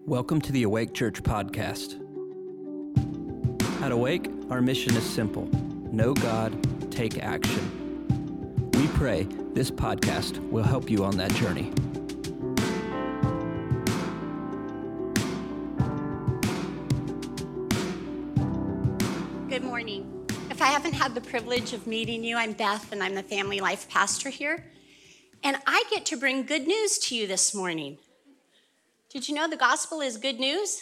Welcome to the Awake Church podcast. At Awake, our mission is simple: know God, take action. We pray this podcast will help you on that journey. Good morning. If I haven't had the privilege of meeting you, I'm Beth, and I'm the family life pastor here. And I get to bring good news to you this morning. Did you know the gospel is good news?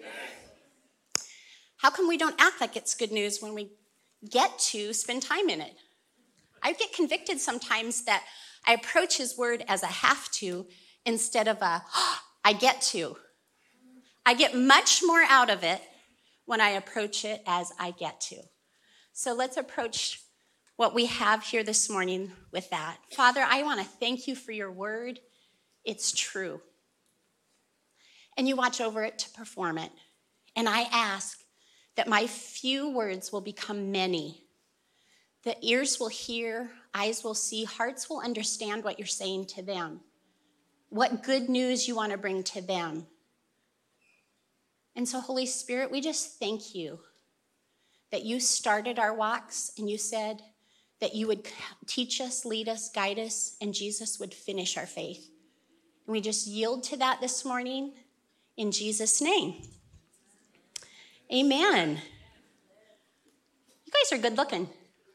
How come we don't act like it's good news when we get to spend time in it? I get convicted sometimes that I approach his word as a have to instead of a I get to. I get much more out of it when I approach it as I get to. So let's approach what we have here this morning with that. Father, I want to thank you for your word. It's true. And you watch over it to perform it. And I ask that my few words will become many. That ears will hear, eyes will see, hearts will understand what you're saying to them. What good news you want to bring to them. And so, Holy Spirit, we just thank you that you started our walks and you said that you would teach us, lead us, guide us, and Jesus would finish our faith. And we just yield to that this morning. In Jesus' name, amen. You guys are good looking.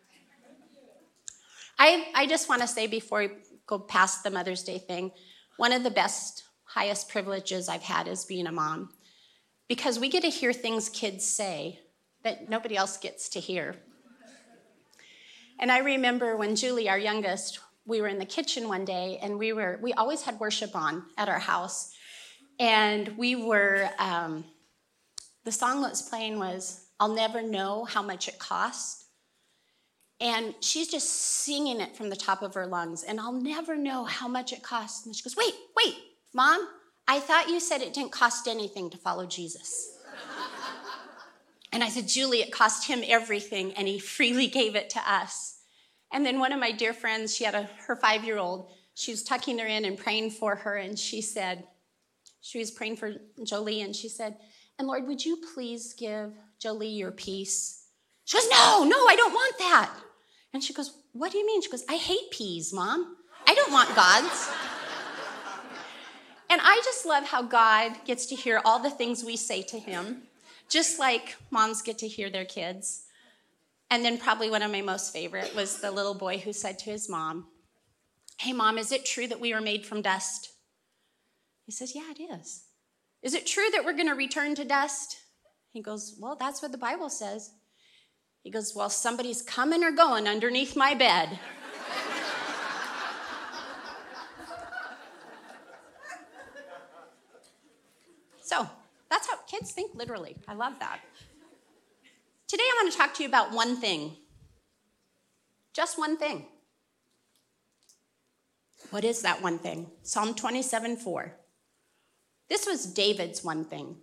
I just want to say before we go past the Mother's Day thing, one of the best, highest privileges I've had is being a mom. Because we get to hear things kids say that nobody else gets to hear. And I remember when Julie, our youngest, we were in the kitchen one day, and we always had worship on at our house. And we were, the song that was playing was, I'll Never Know How Much It Cost. And she's just singing it from the top of her lungs. And I'll never know how much it costs. And she goes, wait, Mom, I thought you said it didn't cost anything to follow Jesus. And I said, Julie, it cost him everything, and he freely gave it to us. And then one of my dear friends, she had her 5-year-old, she was tucking her in and praying for her, and she was praying for Jolie, and she said, and Lord, would you please give Jolie your peace? She goes, no, I don't want that. And she goes, what do you mean? She goes, I hate peas, Mom. I don't want God's. And I just love how God gets to hear all the things we say to him, just like moms get to hear their kids. And then probably one of my most favorite was the little boy who said to his mom, hey, Mom, is it true that we were made from dust? He says, yeah, it is. Is it true that we're going to return to dust? He goes, well, that's what the Bible says. He goes, well, somebody's coming or going underneath my bed. So that's how kids think literally. I love that. Today I want to talk to you about one thing. Just one thing. What is that one thing? Psalm 27:4. This was David's one thing.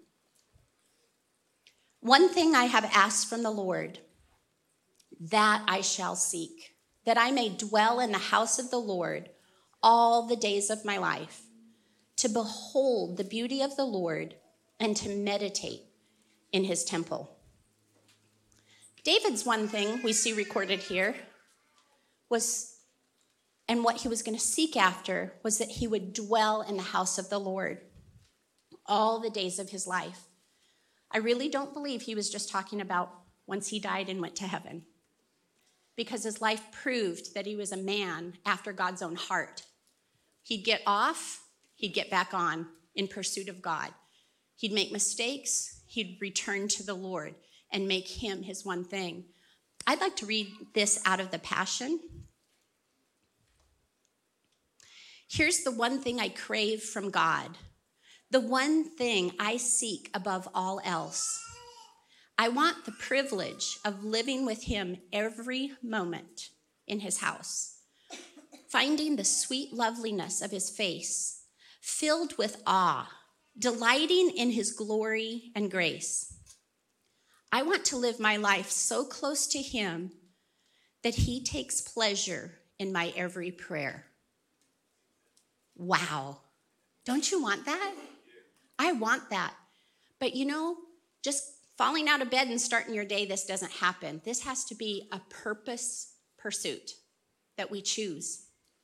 One thing I have asked from the Lord, that I shall seek, that I may dwell in the house of the Lord all the days of my life, to behold the beauty of the Lord and to meditate in his temple. David's one thing we see recorded here was, and what he was going to seek after, was that he would dwell in the house of the Lord all the days of his life. I really don't believe he was just talking about once he died and went to heaven, because his life proved that he was a man after God's own heart. He'd get off, he'd get back on in pursuit of God. He'd make mistakes, he'd return to the Lord and make him his one thing. I'd like to read this out of the Passion. Here's the one thing I crave from God. The one thing I seek above all else. I want the privilege of living with him every moment in his house, finding the sweet loveliness of his face, filled with awe, delighting in his glory and grace. I want to live my life so close to him that he takes pleasure in my every prayer. Wow. Don't you want that? I want that. But just falling out of bed and starting your day, this doesn't happen. This has to be a purpose pursuit that we choose.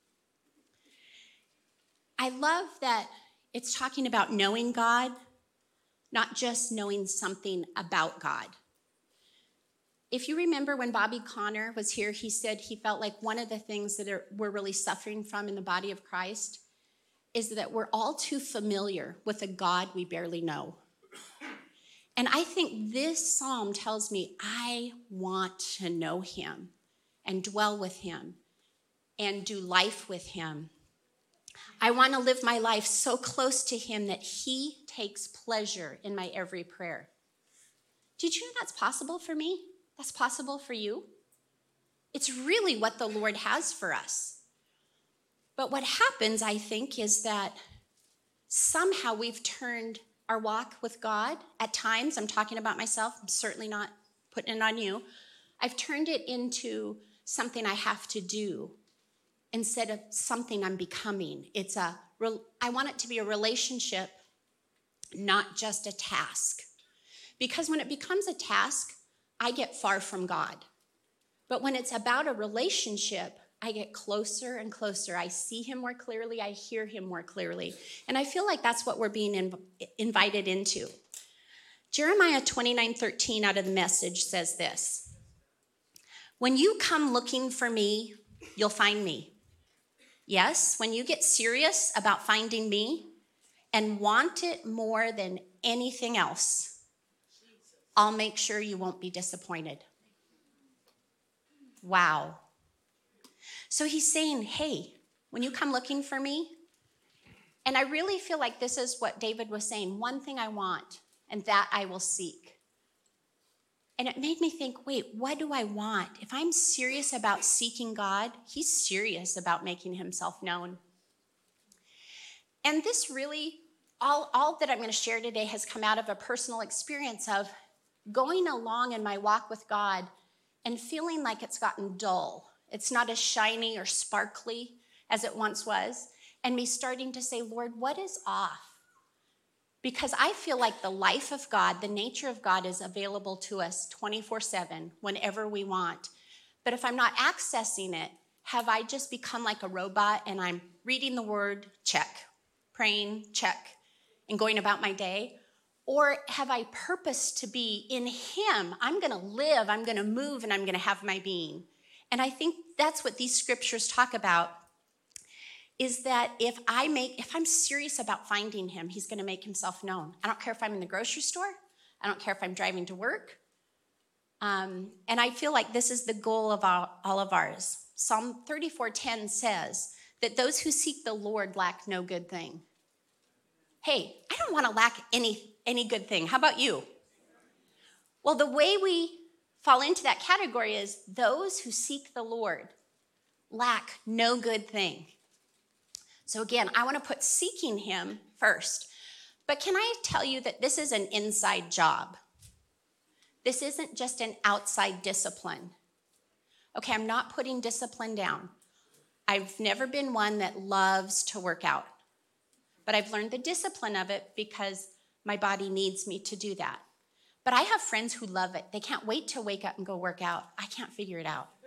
I love that it's talking about knowing God, not just knowing something about God. If you remember when Bobby Conner was here, he said he felt like one of the things that we're really suffering from in the body of Christ is that we're all too familiar with a God we barely know. And I think this psalm tells me I want to know him and dwell with him and do life with him. I want to live my life so close to him that he takes pleasure in my every prayer. Did you know that's possible for me? That's possible for you? It's really what the Lord has for us. But what happens, I think, is that somehow we've turned our walk with God. At times, I'm talking about myself, I'm certainly not putting it on you. I've turned it into something I have to do instead of something I'm becoming. I want it to be a relationship, not just a task. Because when it becomes a task, I get far from God. But when it's about a relationship, I get closer and closer. I see him more clearly. I hear him more clearly. And I feel like that's what we're being invited into. Jeremiah 29:13 out of the Message says this: "When you come looking for me, you'll find me." Yes, when you get serious about finding me and want it more than anything else, I'll make sure you won't be disappointed. Wow. So he's saying, hey, when you come looking for me, and I really feel like this is what David was saying, one thing I want, and that I will seek. And it made me think, wait, what do I want? If I'm serious about seeking God, he's serious about making himself known. And this really, all that I'm going to share today has come out of a personal experience of going along in my walk with God and feeling like it's gotten dull. It's not as shiny or sparkly as it once was. And me starting to say, Lord, what is off? Because I feel like the life of God, the nature of God is available to us 24/7, whenever we want. But if I'm not accessing it, have I just become like a robot and I'm reading the word, check, praying, check, and going about my day? Or have I purpose to be in him? I'm going to live, I'm going to move, and I'm going to have my being. And I think that's what these scriptures talk about, is that if I'm serious about finding him, he's going to make himself known. I don't care if I'm in the grocery store. I don't care if I'm driving to work. And I feel like this is the goal of all of ours. Psalm 34:10 says that those who seek the Lord lack no good thing. Hey, I don't want to lack any good thing. How about you? Well, the way we fall into that category is those who seek the Lord lack no good thing. So again, I want to put seeking him first. But can I tell you that this is an inside job? This isn't just an outside discipline. Okay, I'm not putting discipline down. I've never been one that loves to work out. But I've learned the discipline of it because my body needs me to do that. But I have friends who love it. They can't wait to wake up and go work out. I can't figure it out.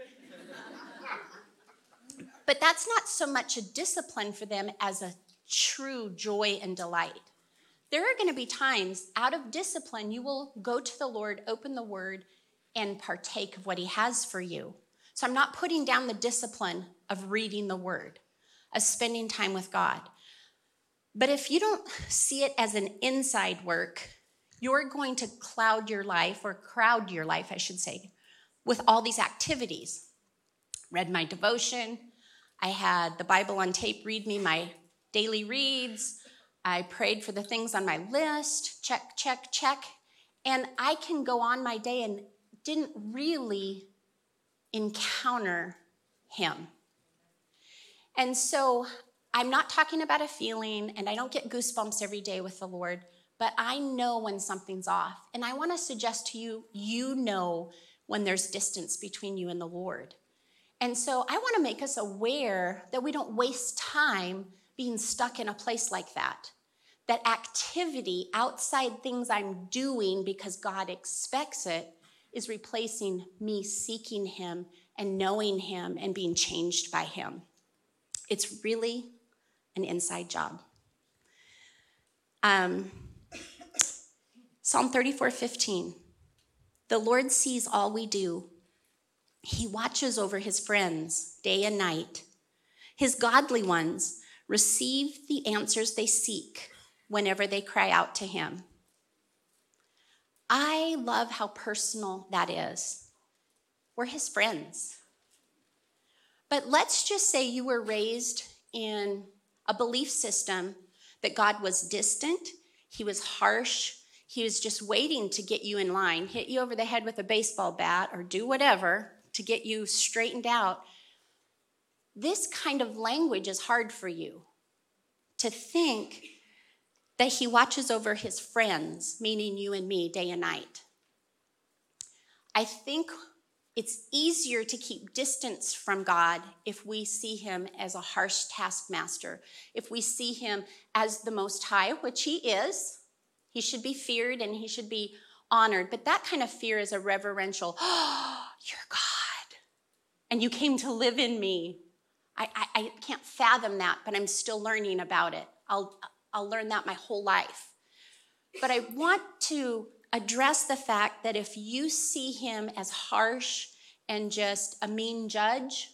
But that's not so much a discipline for them as a true joy and delight. There are going to be times out of discipline, you will go to the Lord, open the word, and partake of what he has for you. So I'm not putting down the discipline of reading the word, of spending time with God. But if you don't see it as an inside work, you're going to cloud your life, or crowd your life, I should say, with all these activities. Read my devotion. I had the Bible on tape read me my daily reads. I prayed for the things on my list. Check, check, check. And I can go on my day and didn't really encounter him. And so I'm not talking about a feeling, and I don't get goosebumps every day with the Lord, but I know when something's off. And I want to suggest to you, you know when there's distance between you and the Lord. And so I want to make us aware that we don't waste time being stuck in a place like that. that activity outside things I'm doing because God expects it is replacing me seeking him and knowing him and being changed by him. It's really an inside job. Psalm 34:15. The Lord sees all we do. He watches over his friends day and night. His godly ones receive the answers they seek whenever they cry out to him. I love how personal that is. We're his friends. But let's just say you were raised in a belief system that God was distant, he was harsh, he was just waiting to get you in line, hit you over the head with a baseball bat, or do whatever to get you straightened out. This kind of language is hard for you. To think that he watches over his friends, meaning you and me, day and night. I think it's easier to keep distance from God if we see him as a harsh taskmaster, if we see him as the Most High, which he is. He should be feared and he should be honored. But that kind of fear is a reverential, oh, you're God, and you came to live in me. I can't fathom that, but I'm still learning about it. I'll learn that my whole life. But I want to address the fact that if you see him as harsh and just a mean judge,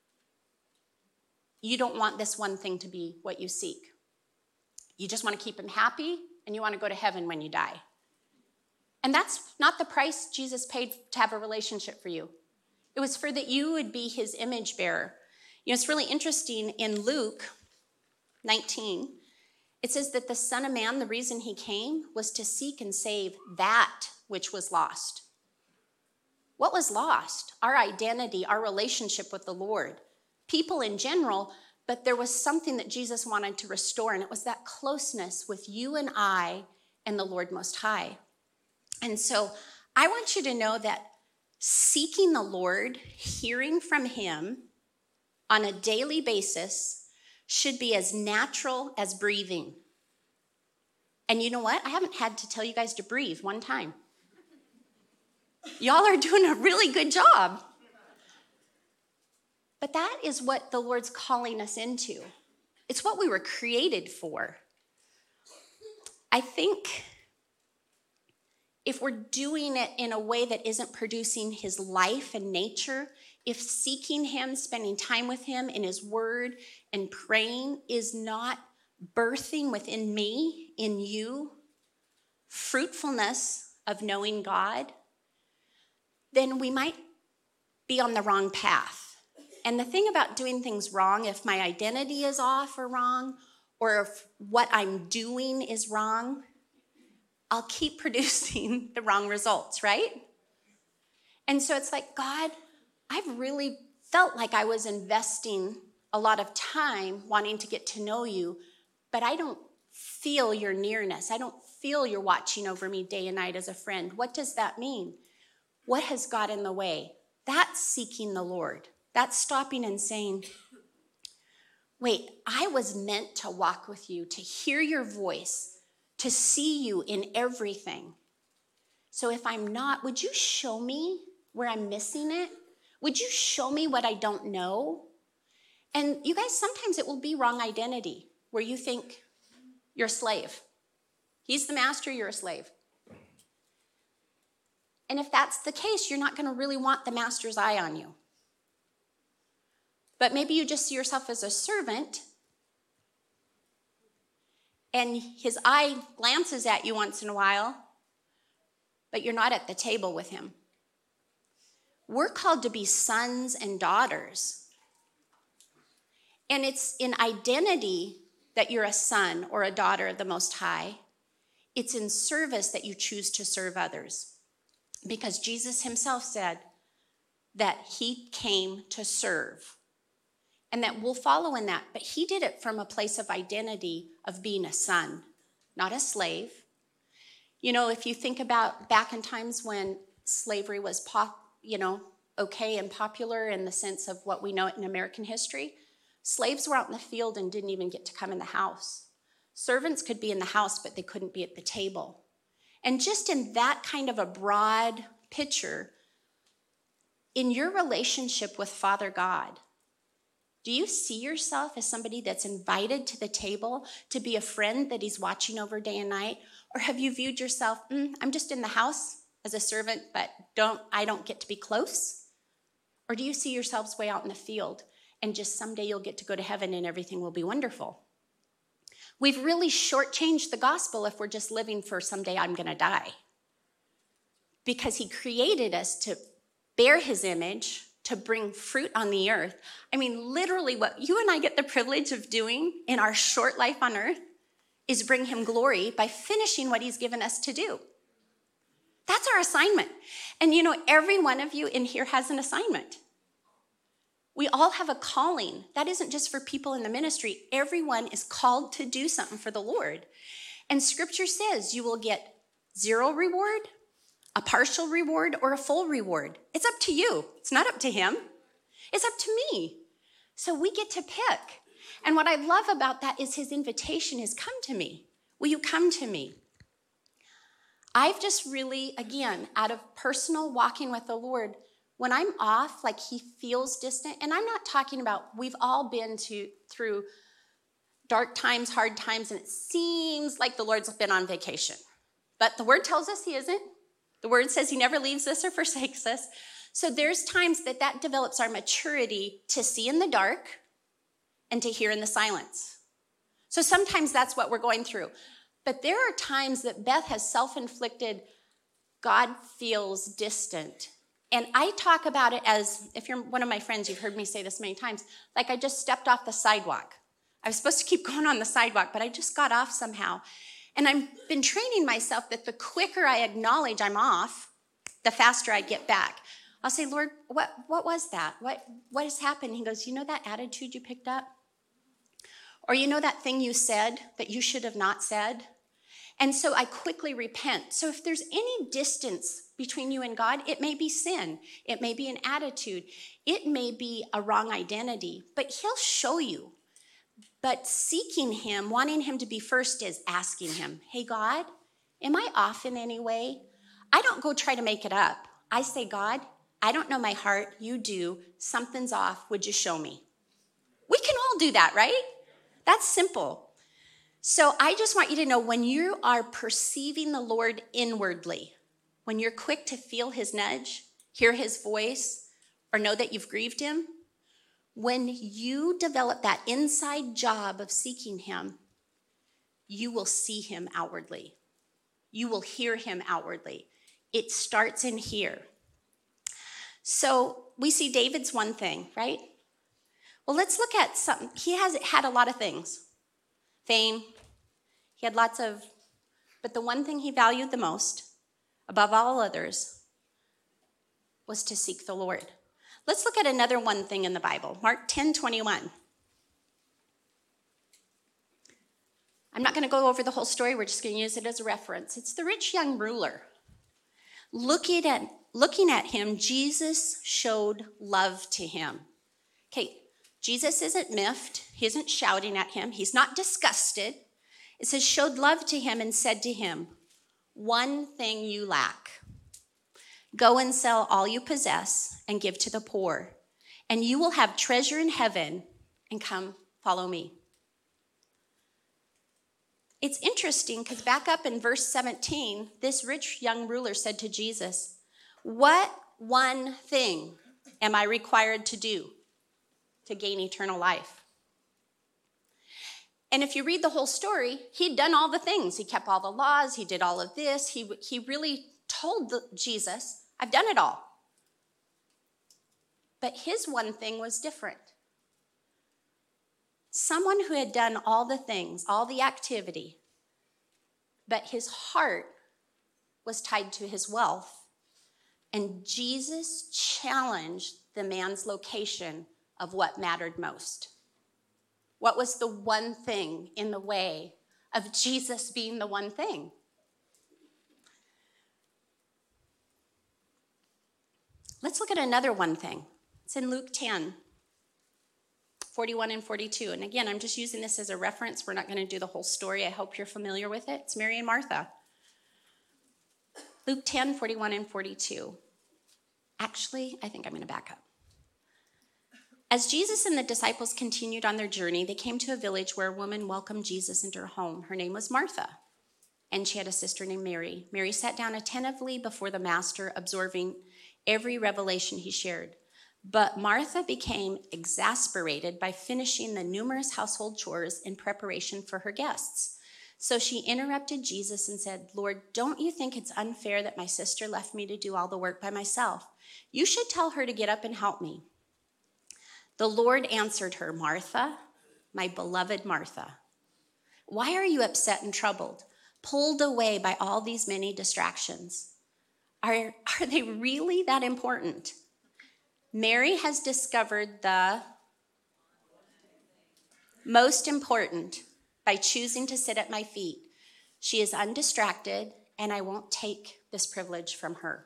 you don't want this one thing to be what you seek. You just want to keep him happy and you want to go to heaven when you die. And that's not the price Jesus paid to have a relationship for you. It was for that you would be his image bearer. You know, it's really interesting in Luke 19, it says that the Son of Man, the reason he came was to seek and save that which was lost. What was lost? Our identity, our relationship with the Lord. People in general, but there was something that Jesus wanted to restore, and it was that closeness with you and I and the Lord Most High. And so I want you to know that seeking the Lord, hearing from him on a daily basis should be as natural as breathing. And you know what? I haven't had to tell you guys to breathe one time. Y'all are doing a really good job. But that is what the Lord's calling us into. It's what we were created for. I think if we're doing it in a way that isn't producing his life and nature, if seeking him, spending time with him in his word and praying is not birthing within me, in you, fruitfulness of knowing God, then we might be on the wrong path. And the thing about doing things wrong, if my identity is off or wrong, or if what I'm doing is wrong, I'll keep producing the wrong results, right? And so it's like, God, I've really felt like I was investing a lot of time wanting to get to know you, but I don't feel your nearness. I don't feel you're watching over me day and night as a friend. What does that mean? What has got in the way? That's seeking the Lord. That's stopping and saying, wait, I was meant to walk with you, to hear your voice, to see you in everything. So if I'm not, would you show me where I'm missing it? Would you show me what I don't know? And you guys, sometimes it will be wrong identity, where you think you're a slave. He's the master, you're a slave. And if that's the case, you're not going to really want the master's eye on you. But maybe you just see yourself as a servant, and his eye glances at you once in a while, but you're not at the table with him. We're called to be sons and daughters. And it's in identity that you're a son or a daughter of the Most High. It's in service that you choose to serve others. Because Jesus himself said that he came to serve. And that we'll follow in that. But he did it from a place of identity of being a son, not a slave. You know, if you think about back in times when slavery was okay and popular in the sense of what we know in American history, slaves were out in the field and didn't even get to come in the house. Servants could be in the house, but they couldn't be at the table. And just in that kind of a broad picture, in your relationship with Father God, do you see yourself as somebody that's invited to the table to be a friend that he's watching over day and night? Or have you viewed yourself, I'm just in the house as a servant, but I don't get to be close? Or do you see yourselves way out in the field and just someday you'll get to go to heaven and everything will be wonderful? We've really shortchanged the gospel if we're just living for someday I'm going to die. Because he created us to bear his image, to bring fruit on the earth. I mean, literally what you and I get the privilege of doing in our short life on earth is bring him glory by finishing what he's given us to do. That's our assignment. And you know, every one of you in here has an assignment. We all have a calling. That isn't just for people in the ministry. Everyone is called to do something for the Lord. And scripture says you will get 0 reward, a partial reward, or a full reward. It's up to you. It's not up to him. It's up to me. So we get to pick. And what I love about that is his invitation is come to me. Will you come to me? I've just really, again, out of personal walking with the Lord, when I'm off, like he feels distant, and I'm not talking about, we've all been through dark times, hard times, and it seems like the Lord's been on vacation. But the word tells us he isn't. The word says he never leaves us or forsakes us. So there's times that develops our maturity to see in the dark and to hear in the silence. So sometimes that's what we're going through. But there are times that Beth has self-inflicted, God feels distant. And I talk about it as, if you're one of my friends, you've heard me say this many times, like I just stepped off the sidewalk. I was supposed to keep going on the sidewalk, but I just got off somehow. And I've been training myself that the quicker I acknowledge I'm off, the faster I get back. I'll say, Lord, what was that? What has happened? He goes, you know that attitude you picked up? Or you know that thing you said that you should have not said? And so I quickly repent. So if there's any distance between you and God, it may be sin. It may be an attitude. It may be a wrong identity, but he'll show you. But seeking him, wanting him to be first is asking him, hey, God, am I off in any way? I don't go try to make it up. I say, God, I don't know my heart. You do. Something's off. Would you show me? We can all do that, right? That's simple. So I just want you to know when you are perceiving the Lord inwardly, when you're quick to feel his nudge, hear his voice, or know that you've grieved him, when you develop that inside job of seeking him, you will see him outwardly. You will hear him outwardly. It starts in here. So we see David's one thing, right? Well, let's look at something. He has had a lot of things. Fame. He had lots of, but the one thing he valued the most, above all others, was to seek the Lord. Let's look at another one thing in the Bible. Mark 10:21. I'm not going to go over the whole story. We're just going to use it as a reference. It's the rich young ruler. Looking at him, Jesus showed love to him. Okay, Jesus isn't miffed. He isn't shouting at him. He's not disgusted. It says, showed love to him and said to him, one thing you lack. Go and sell all you possess and give to the poor, and you will have treasure in heaven, and come follow me. It's interesting because back up in verse 17, this rich young ruler said to Jesus, what one thing am I required to do to gain eternal life? And if you read the whole story, he'd done all the things. He kept all the laws. He did all of this. He really told Jesus, I've done it all. But his one thing was different. Someone who had done all the things, all the activity, but his heart was tied to his wealth. And Jesus challenged the man's location of what mattered most. What was the one thing in the way of Jesus being the one thing? Let's look at another one thing. It's in Luke 10. 41 and 42. And again, I'm just using this as a reference. We're not going to do the whole story. I hope you're familiar with it. It's Mary and Martha. Luke 10, 41 and 42. Actually, I think I'm going to back up. As Jesus and the disciples continued on their journey, they came to a village where a woman welcomed Jesus into her home. Her name was Martha, and she had a sister named Mary. Mary sat down attentively before the master, absorbing every revelation he shared. But Martha became exasperated by finishing the numerous household chores in preparation for her guests. So she interrupted Jesus and said, "Lord, don't you think it's unfair that my sister left me to do all the work by myself? You should tell her to get up and help me." The Lord answered her, "Martha, my beloved Martha, why are you upset and troubled, pulled away by all these many distractions? Are they really that important? Mary has discovered the most important by choosing to sit at my feet. She is undistracted, and I won't take this privilege from her."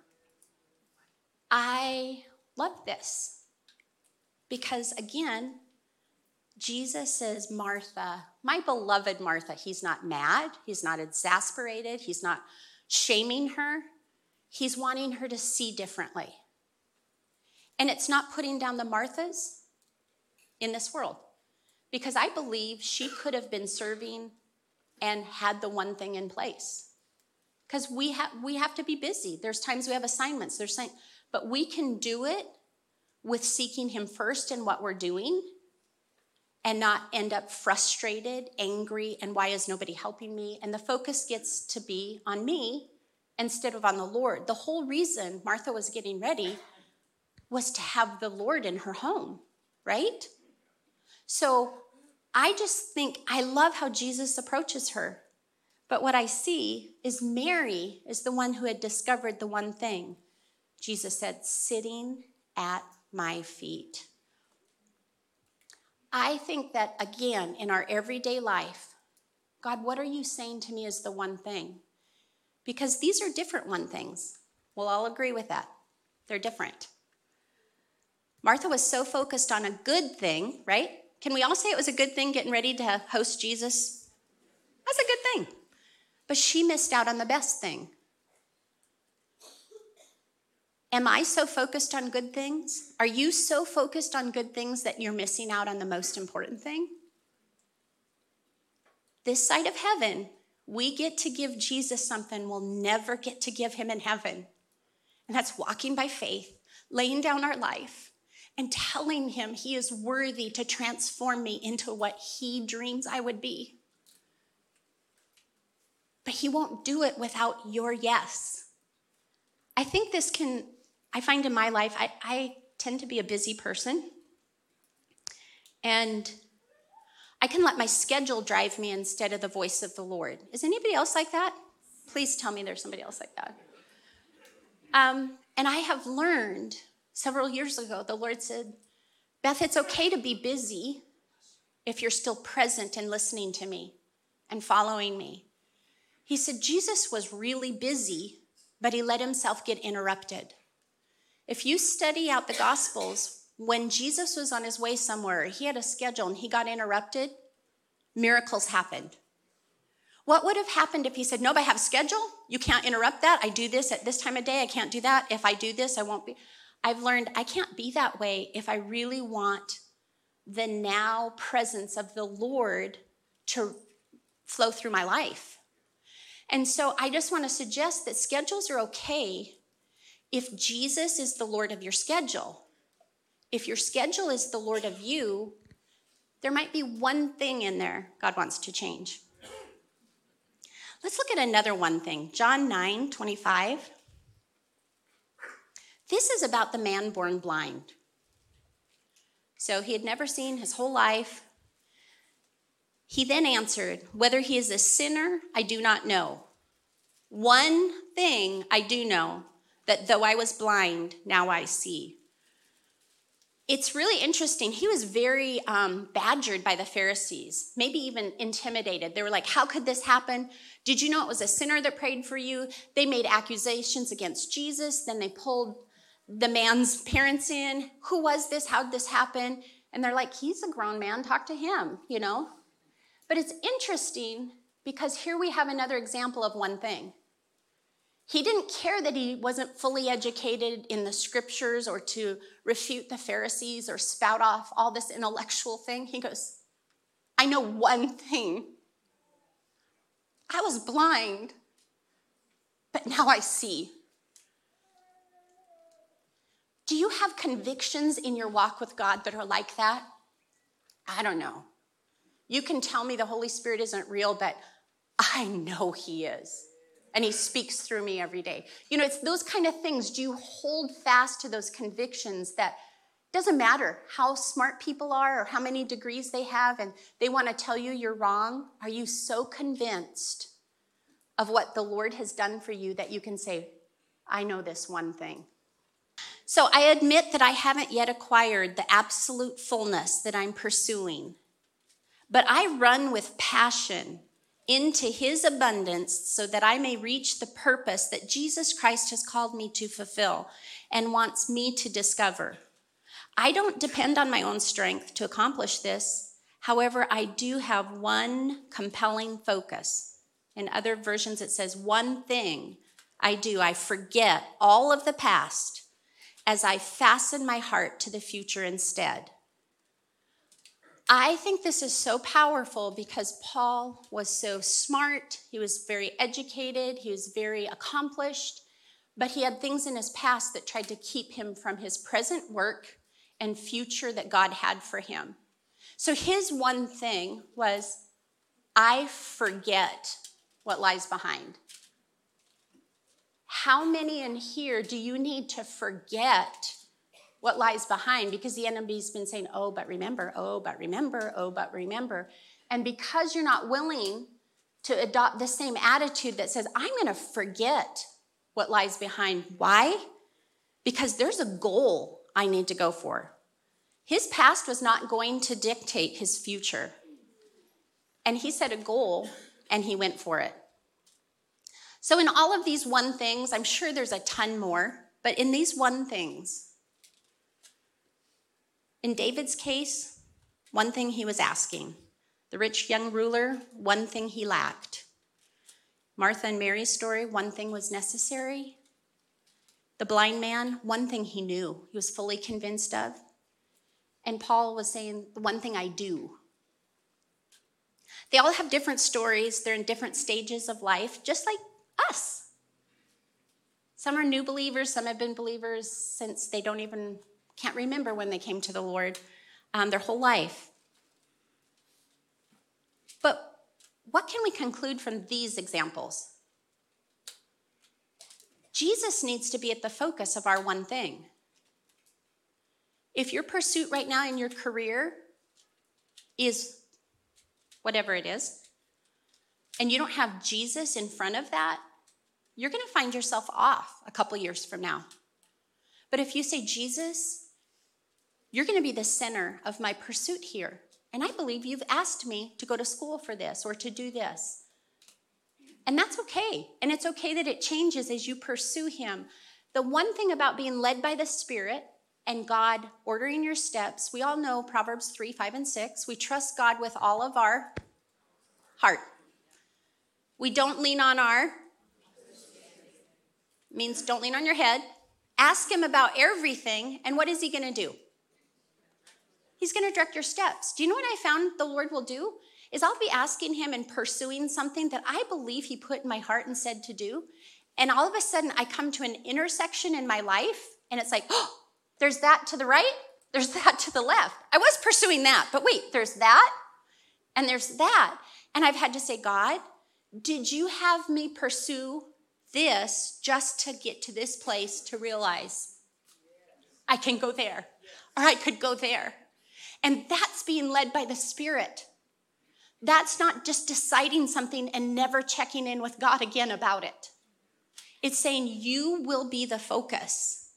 I love this because, again, Jesus says, "Martha, my beloved Martha." He's not mad. He's not exasperated. He's not shaming her. He's wanting her to see differently. And it's not putting down the Marthas in this world, because I believe she could have been serving and had the one thing in place. Because we have to be busy. There's times we have assignments. But we can do it with seeking him first in what we're doing and not end up frustrated, angry, and why is nobody helping me? And the focus gets to be on me instead of on the Lord. The whole reason Martha was getting ready was to have the Lord in her home, right? So I just think, I love how Jesus approaches her. But what I see is Mary is the one who had discovered the one thing. Jesus said, "Sitting at my feet." I think that, again, in our everyday life, God, what are you saying to me is the one thing? Because these are different one things. We'll all agree with that. They're different. Martha was so focused on a good thing, right? Can we all say it was a good thing getting ready to host Jesus? That's a good thing. But she missed out on the best thing. Am I so focused on good things? Are you so focused on good things that you're missing out on the most important thing? This side of heaven, we get to give Jesus something we'll never get to give him in heaven. And that's walking by faith, laying down our life, and telling him he is worthy to transform me into what he dreams I would be. But he won't do it without your yes. I think I find in my life, I tend to be a busy person. And I can let my schedule drive me instead of the voice of the Lord. Is anybody else like that? Please tell me there's somebody else like that. And I have learned several years ago, the Lord said, "Beth, it's okay to be busy if you're still present and listening to me and following me." He said Jesus was really busy, but he let himself get interrupted. If you study out the Gospels, when Jesus was on his way somewhere, he had a schedule and he got interrupted, miracles happened. What would have happened if he said, "Nope, I have a schedule. You can't interrupt that. I do this at this time of day. I can't do that. If I do this, I won't be." I've learned I can't be that way if I really want the now presence of the Lord to flow through my life. And so I just want to suggest that schedules are okay if Jesus is the Lord of your schedule. If your schedule is the Lord of you, there might be one thing in there God wants to change. Let's look at another one thing. John 9:25. This is about the man born blind. So he had never seen his whole life. He then answered, "Whether he is a sinner, I do not know. One thing I do know, that though I was blind, now I see." It's really interesting. He was very badgered by the Pharisees, maybe even intimidated. They were like, "How could this happen? Did you know it was a sinner that prayed for you?" They made accusations against Jesus. Then they pulled the man's parents in. "Who was this? How did this happen?" And they're like, he's a grown man, talk to him, you know? But it's interesting because here we have another example of one thing. He didn't care that he wasn't fully educated in the scriptures or to refute the Pharisees or spout off all this intellectual thing. He goes, I know one thing. I was blind, but now I see. Do you have convictions in your walk with God that are like that? I don't know. You can tell me the Holy Spirit isn't real, but I know he is. And he speaks through me every day. You know, it's those kind of things. Do you hold fast to those convictions that doesn't matter how smart people are or how many degrees they have and they want to tell you you're wrong? Are you so convinced of what the Lord has done for you that you can say, I know this one thing? So I admit that I haven't yet acquired the absolute fullness that I'm pursuing, but I run with passion into his abundance so that I may reach the purpose that Jesus Christ has called me to fulfill and wants me to discover. I don't depend on my own strength to accomplish this. However, I do have one compelling focus. In other versions, it says, one thing I do. I forget all of the past as I fasten my heart to the future instead. I think this is so powerful because Paul was so smart. He was very educated. He was very accomplished. But he had things in his past that tried to keep him from his present work and future that God had for him. So his one thing was, I forget what lies behind. How many in here do you need to forget what lies behind? Because the enemy's been saying, oh, but remember, oh, but remember, oh, but remember. And because you're not willing to adopt the same attitude that says, I'm going to forget what lies behind. Why? Because there's a goal I need to go for. His past was not going to dictate his future. And he set a goal, and he went for it. So in all of these one things, I'm sure there's a ton more, but in these one things, in David's case, one thing he was asking. The rich young ruler, one thing he lacked. Martha and Mary's story, one thing was necessary. The blind man, one thing he knew, he was fully convinced of. And Paul was saying, the one thing I do. They all have different stories. They're in different stages of life, just like us. Some are new believers. Some have been believers since they can't remember when they came to the Lord their whole life. But what can we conclude from these examples? Jesus needs to be at the focus of our one thing. If your pursuit right now in your career is whatever it is, and you don't have Jesus in front of that, you're going to find yourself off a couple years from now. But if you say, Jesus, you're going to be the center of my pursuit here, and I believe you've asked me to go to school for this or to do this. And that's okay. And it's okay that it changes as you pursue him. The one thing about being led by the Spirit and God ordering your steps, we all know Proverbs 3, 5, and 6. We trust God with all of our heart. We don't lean on our, means don't lean on your head. Ask him about everything, and what is he going to do? He's going to direct your steps. Do you know what I found the Lord will do? Is I'll be asking him and pursuing something that I believe he put in my heart and said to do, and all of a sudden I come to an intersection in my life, and it's like, oh, there's that to the right, there's that to the left. I was pursuing that, but wait, there's that, and there's that. And I've had to say, God, did you have me pursue this just to get to this place to realize I can go there, or I could go there? And that's being led by the Spirit. That's not just deciding something and never checking in with God again about it. It's saying you will be the focus.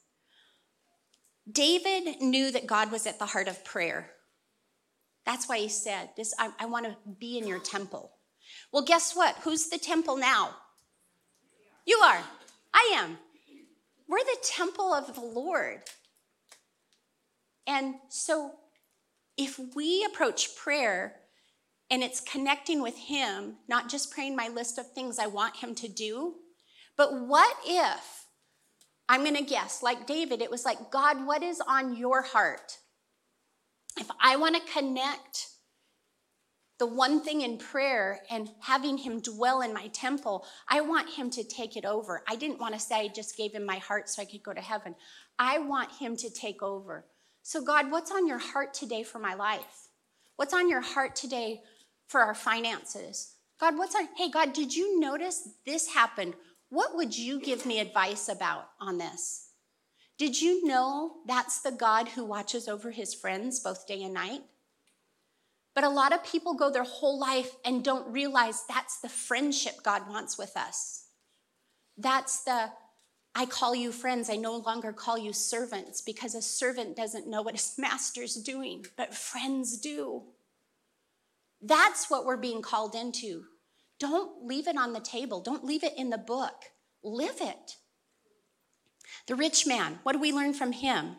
David knew that God was at the heart of prayer. That's why he said, I want to be in your temple. Well, guess what? Who's the temple now? You are. I am. We're the temple of the Lord. And so if we approach prayer and it's connecting with him, not just praying my list of things I want him to do, but what if, I'm going to guess, like David, it was like, God, what is on your heart? If I want to connect the one thing in prayer and having him dwell in my temple, I want him to take it over. I didn't want to say I just gave him my heart so I could go to heaven. I want him to take over. So God, what's on your heart today for my life? What's on your heart today for our finances? God, hey God, did you notice this happened? What would you give me advice about on this? Did you know that's the God who watches over his friends both day and night? But a lot of people go their whole life and don't realize that's the friendship God wants with us. That's I call you friends, I no longer call you servants, because a servant doesn't know what his master's doing, but friends do. That's what we're being called into. Don't leave it on the table. Don't leave it in the book. Live it. The rich man, what do we learn from him?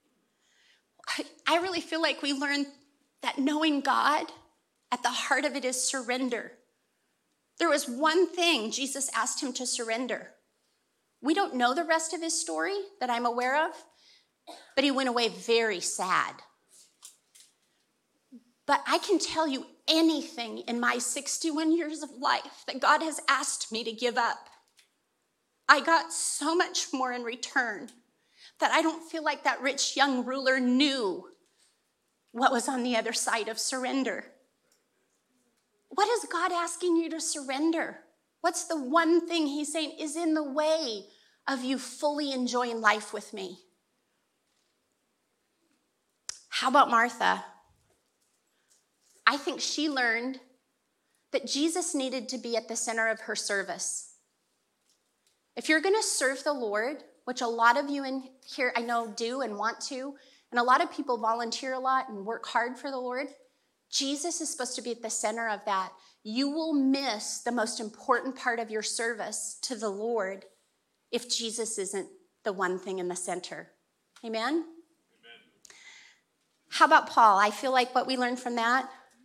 I really feel like we learn that knowing God, at the heart of it is surrender. There was one thing Jesus asked him to surrender. We don't know the rest of his story that I'm aware of, but he went away very sad. But I can tell you anything in my 61 years of life that God has asked me to give up. I got so much more in return that I don't feel like that rich young ruler knew what was on the other side of surrender. What is God asking you to surrender? What's the one thing he's saying is in the way of you fully enjoying life with me? How about Martha? I think she learned that Jesus needed to be at the center of her service. If you're going to serve the Lord, which a lot of you in here I know do and want to, and a lot of people volunteer a lot and work hard for the Lord, Jesus is supposed to be at the center of that. You will miss the most important part of your service to the Lord if Jesus isn't the one thing in the center. Amen? Amen. How about Paul? I feel like what we learned from that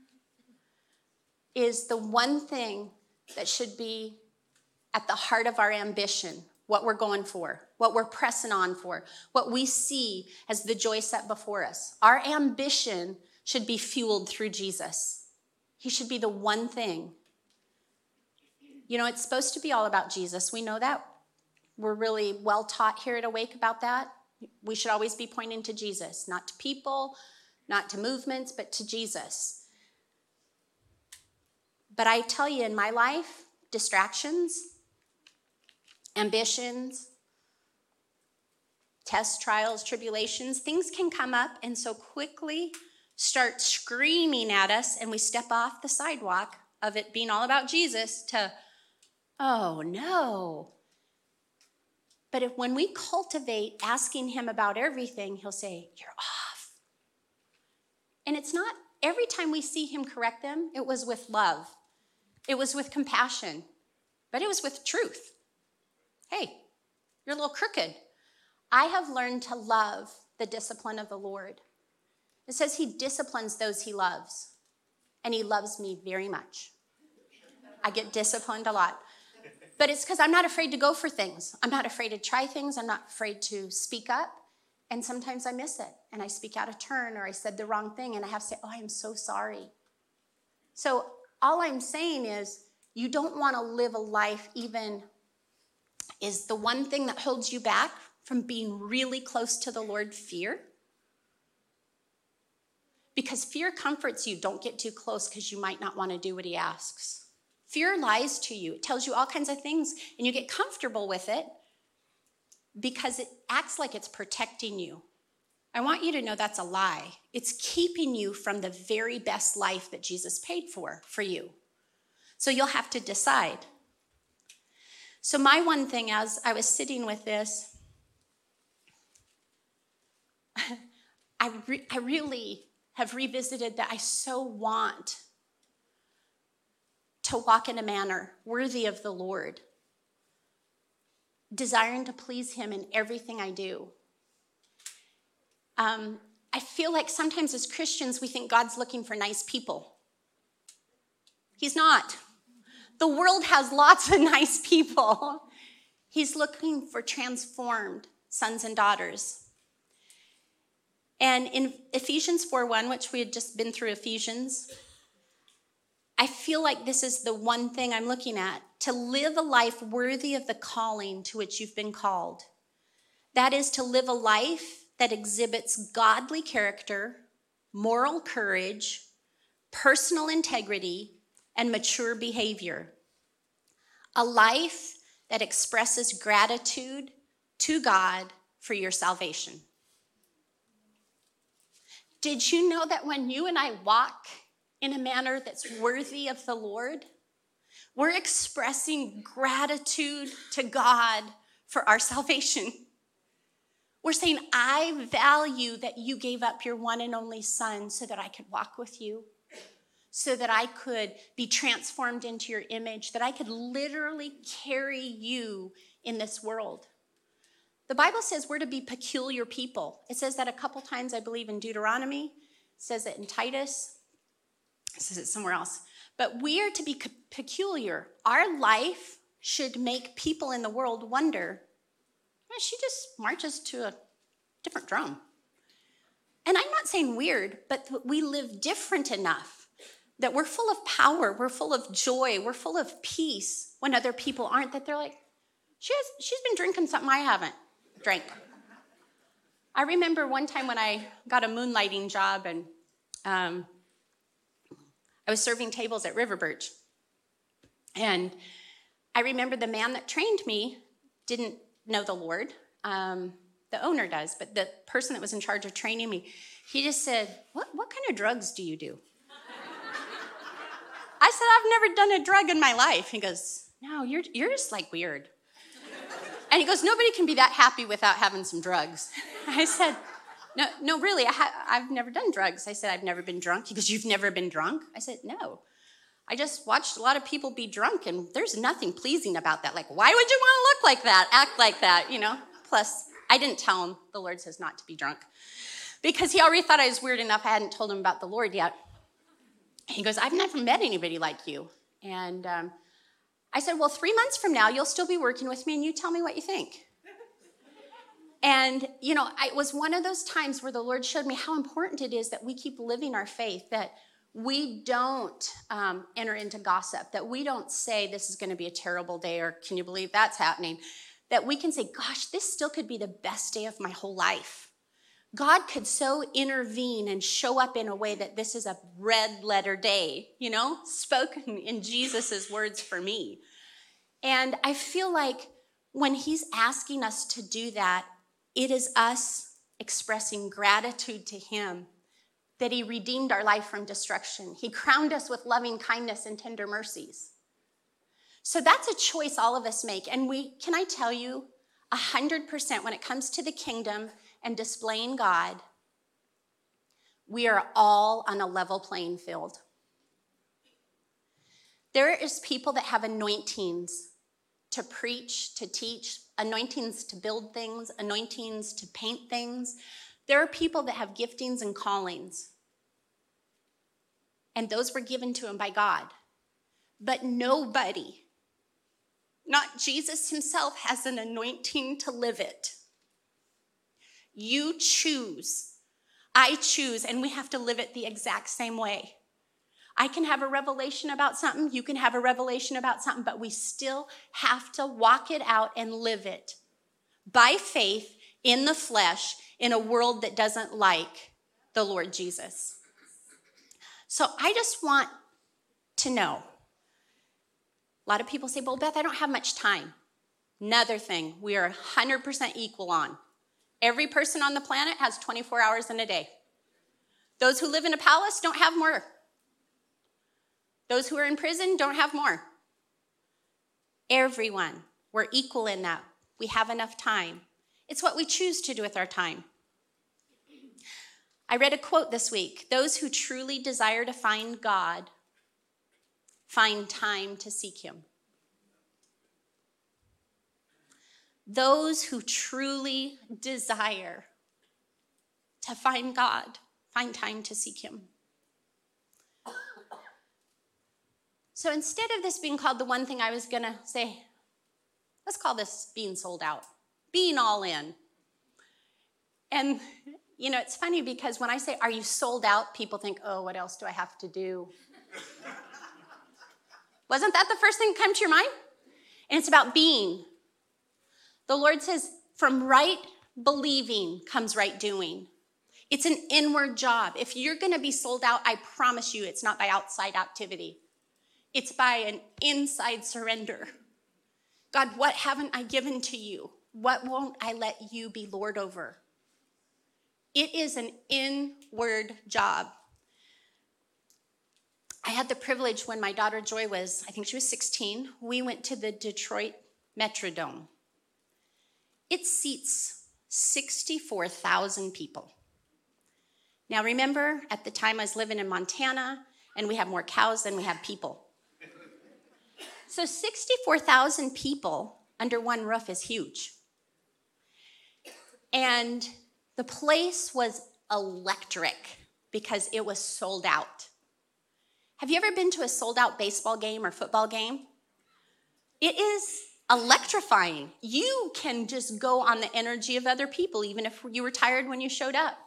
is the one thing that should be at the heart of our ambition, what we're going for, what we're pressing on for, what we see as the joy set before us. Our ambition should be fueled through Jesus. He should be the one thing. You know, it's supposed to be all about Jesus. We know that. We're really well taught here at Awake about that. We should always be pointing to Jesus, not to people, not to movements, but to Jesus. But I tell you, in my life, distractions, ambitions, tests, trials, tribulations, things can come up and so quickly start screaming at us, and we step off the sidewalk of it being all about Jesus to, oh no. But when we cultivate asking him about everything, he'll say, you're off. And it's not every time we see him correct them, it was with love. It was with compassion, but it was with truth. Hey, you're a little crooked. I have learned to love the discipline of the Lord. It says he disciplines those he loves, and he loves me very much. I get disciplined a lot. But it's because I'm not afraid to go for things. I'm not afraid to try things. I'm not afraid to speak up. And sometimes I miss it, and I speak out of turn, or I said the wrong thing, and I have to say, oh, I am so sorry. So all I'm saying is you don't want to live a life even is the one thing that holds you back from being really close to the Lord fear? Because fear comforts you. Don't get too close because you might not want to do what he asks. Fear lies to you. It tells you all kinds of things, and you get comfortable with it because it acts like it's protecting you. I want you to know that's a lie. It's keeping you from the very best life that Jesus paid for you. So you'll have to decide. So my one thing, as I was sitting with this, I really have revisited that I so want to walk in a manner worthy of the Lord, desiring to please him in everything I do. I feel like sometimes as Christians, we think God's looking for nice people. He's not. The world has lots of nice people. He's looking for transformed sons and daughters. And in Ephesians 4:1, which we had just been through Ephesians, I feel like this is the one thing I'm looking at, to live a life worthy of the calling to which you've been called. That is to live a life that exhibits godly character, moral courage, personal integrity, and mature behavior. A life that expresses gratitude to God for your salvation. Did you know that when you and I walk in a manner that's worthy of the Lord, we're expressing gratitude to God for our salvation? We're saying, I value that you gave up your one and only Son so that I could walk with you, so that I could be transformed into your image, that I could literally carry you in this world. The Bible says we're to be peculiar people. It says that a couple times, I believe, in Deuteronomy. It says it in Titus. It says it somewhere else. But we are to be peculiar. Our life should make people in the world wonder, she just marches to a different drum. And I'm not saying weird, but we live different enough that we're full of power, we're full of joy, we're full of peace when other people aren't, that they're like, she's been drinking something I haven't drank. I remember one time when I got a moonlighting job, and I was serving tables at River Birch. And I remember the man that trained me didn't know the Lord. The owner does, but the person that was in charge of training me, he just said, what kind of drugs do you do? I said, I've never done a drug in my life. He goes, no, you're just like weird. And he goes, nobody can be that happy without having some drugs. I said, no, really, I've never done drugs. I said, I've never been drunk. He goes, you've never been drunk? I said, no. I just watched a lot of people be drunk, and there's nothing pleasing about that. Like, why would you want to look like that, act like that, you know? Plus, I didn't tell him the Lord says not to be drunk, because he already thought I was weird enough. I hadn't told him about the Lord yet. He goes, I've never met anybody like you. And I said, well, 3 months from now, you'll still be working with me, and you tell me what you think. And, you know, it was one of those times where the Lord showed me how important it is that we keep living our faith, that we don't enter into gossip, that we don't say this is going to be a terrible day, or can you believe that's happening? That we can say, gosh, this still could be the best day of my whole life. God could so intervene and show up in a way that this is a red letter day, you know, spoken in Jesus's words for me. And I feel like when he's asking us to do that, it is us expressing gratitude to him that he redeemed our life from destruction. He crowned us with loving kindness and tender mercies. So that's a choice all of us make. And can I tell you, 100% when it comes to the kingdom and displaying God, we are all on a level playing field. There is people that have anointings to preach, to teach, anointings to build things, anointings to paint things. There are people that have giftings and callings, and those were given to them by God. But nobody, not Jesus himself, has an anointing to live it. You choose, I choose, and we have to live it the exact same way. I can have a revelation about something, you can have a revelation about something, but we still have to walk it out and live it by faith in the flesh in a world that doesn't like the Lord Jesus. So I just want to know. A lot of people say, well, Beth, I don't have much time. Another thing we are 100% equal on. Every person on the planet has 24 hours in a day. Those who live in a palace don't have more. Those who are in prison don't have more. Everyone, we're equal in that. We have enough time. It's what we choose to do with our time. I read a quote this week. Those who truly desire to find God find time to seek him. Those who truly desire to find God, find time to seek him. So instead of this being called the one thing, I was going to say, let's call this being sold out, being all in. And, you know, it's funny because when I say, are you sold out? People think, oh, what else do I have to do? Wasn't that the first thing that came to your mind? And it's about being. The Lord says, from right believing comes right doing. It's an inward job. If you're going to be sold out, I promise you it's not by outside activity. It's by an inside surrender. God, what haven't I given to you? What won't I let you be Lord over? It is an inward job. I had the privilege when my daughter Joy was, I think she was 16, we went to the Detroit Metrodome. It seats 64,000 people. Now remember, at the time I was living in Montana, and we have more cows than we have people. So 64,000 people under one roof is huge. And the place was electric because it was sold out. Have you ever been to a sold out baseball game or football game? It is electrifying. You can just go on the energy of other people, even if you were tired when you showed up.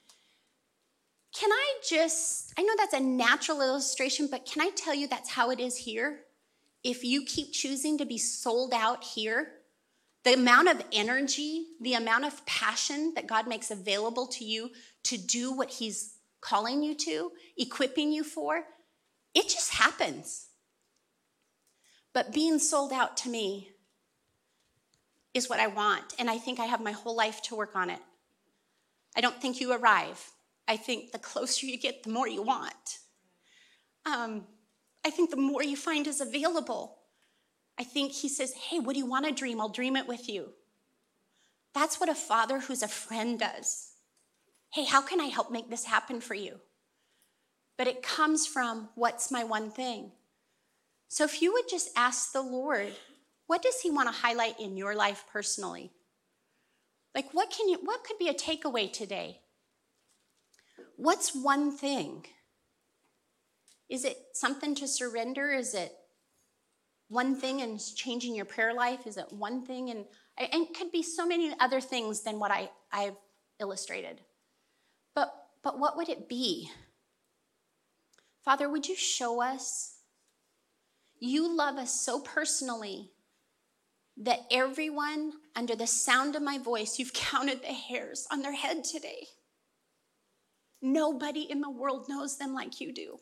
I know that's a natural illustration, but can I tell you that's how it is here? If you keep choosing to be sold out here, the amount of energy, the amount of passion that God makes available to you to do what he's calling you to, equipping you for, it just happens. But being sold out to me is what I want, and I think I have my whole life to work on it. I don't think you arrive. I think the closer you get, the more you want. I think the more you find is available. I think he says, hey, what do you want to dream? I'll dream it with you. That's what a father who's a friend does. Hey, how can I help make this happen for you? But it comes from what's my one thing. So if you would just ask the Lord, what does he want to highlight in your life personally? Like what could be a takeaway today? What's one thing? Is it something to surrender? Is it one thing in changing your prayer life? Is it one thing? And it could be so many other things than what I've illustrated. But what would it be? Father, would you show us? You love us so personally that everyone under the sound of my voice, you've counted the hairs on their head today. Nobody in the world knows them like you do.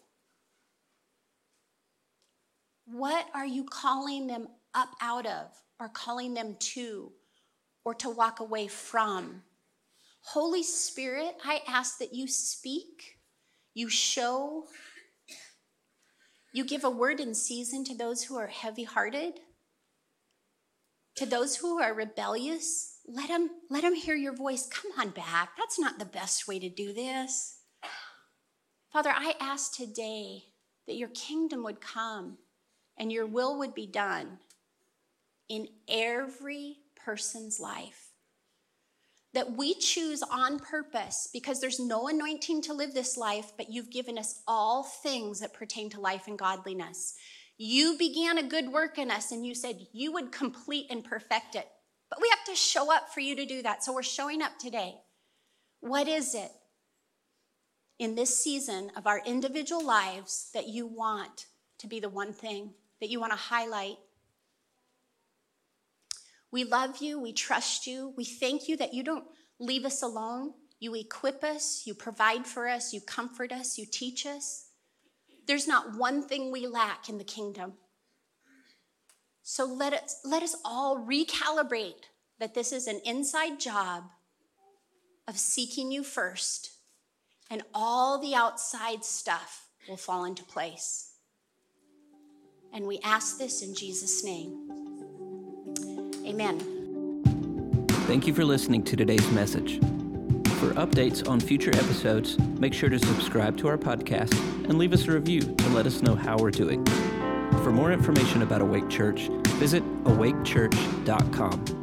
What are you calling them up out of, or calling them to, or to walk away from? Holy Spirit, I ask that you speak, you show, you give a word in season to those who are heavy-hearted, to those who are rebellious. Let them hear your voice. Come on back. That's not the best way to do this. Father, I ask today that your kingdom would come and your will would be done in every person's life. That we choose on purpose, because there's no anointing to live this life, but you've given us all things that pertain to life and godliness. You began a good work in us, and you said you would complete and perfect it. But we have to show up for you to do that. So we're showing up today. What is it in this season of our individual lives that you want to be the one thing that you want to highlight? We love you. We trust you. We thank you that you don't leave us alone. You equip us. You provide for us. You comfort us. You teach us. There's not one thing we lack in the kingdom. So let us all recalibrate that this is an inside job of seeking you first, and all the outside stuff will fall into place. And we ask this in Jesus' name. Amen. Thank you for listening to today's message. For updates on future episodes, make sure to subscribe to our podcast and leave us a review to let us know how we're doing. For more information about Awake Church, visit awakechurch.com.